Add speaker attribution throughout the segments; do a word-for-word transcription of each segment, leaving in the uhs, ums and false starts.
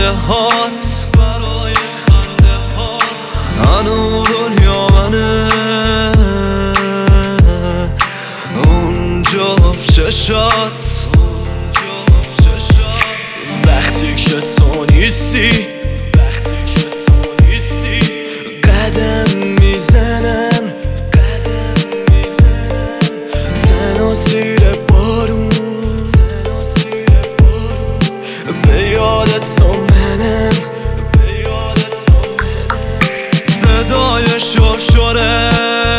Speaker 1: خنده هات هنو دنیا منه اونجا چشات وقتی که تو نیستی قدم میزنم تنها زیر بارون به یادت تو منم صدای شرشره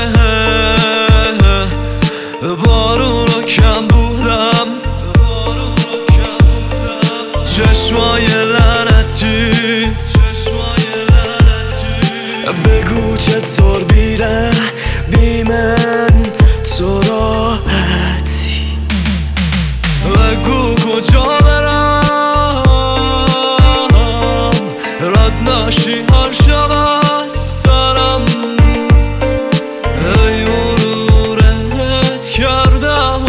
Speaker 1: بارون رو کم بودم چشمای لعنتیت بگو چطور بیره بی من تو راحتی بگو کجا برم رد نشی هر شب از سرم ای مرورت کردم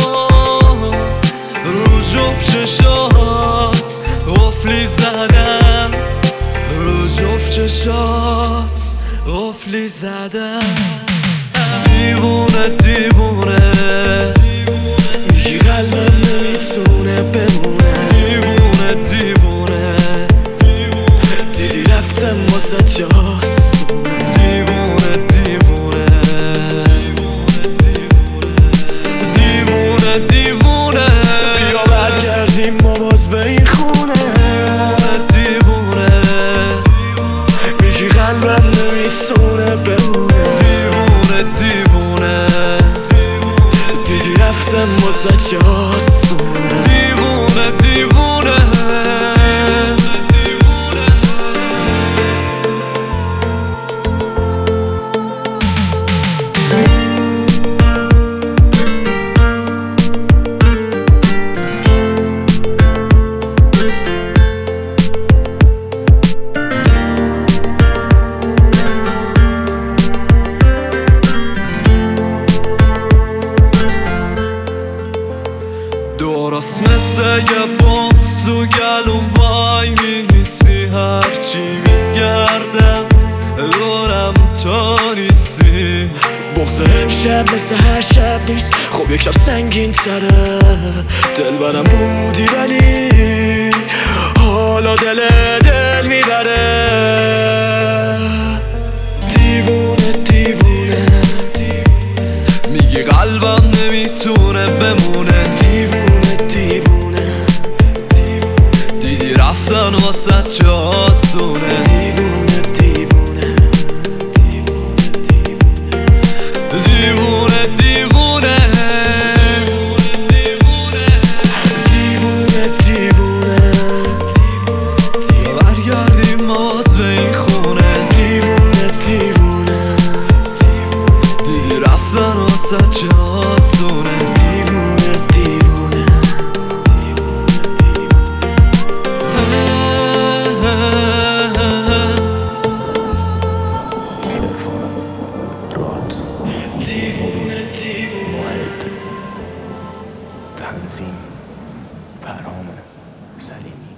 Speaker 1: رو جفت چشات قفلی زدم رو جفت چشات قفلی زدم دیوونه دیوونه میگی قلبم نمیتونه بمونه دیوونه دیوونه دیدی رفتم واسه جاسونه دیوونه دیوونه دیوونه دیوونه بیا برگردیم ما باز به این خونه دیوونه میگی قلبم نمیتونه بمونه دیوونه دیوونه دیدی رفتم واسه جاسونه دیوونه دیوونه درست مثل یه بغز تو گلوم وای میسی هرچی میگردم دورم تو نیستی بغز امشب مثل هر شب نیست خب یک شب سنگین تره دل برم بودی ولی حالا دل دل میبره دیوونه دیوونه میگی قلبم نمیتونه بمونه دیوونه دیوونه دیدی رفتن واسه جاسونه دیوونه دیوونه دیوونه دیوونه دیوونه دیوونه برگردیم باز به این خونه دیوونه دیوونه دیدی رفتن واسه جاسونه دیوونه دیوونه
Speaker 2: تنظیم فرهام سلیمی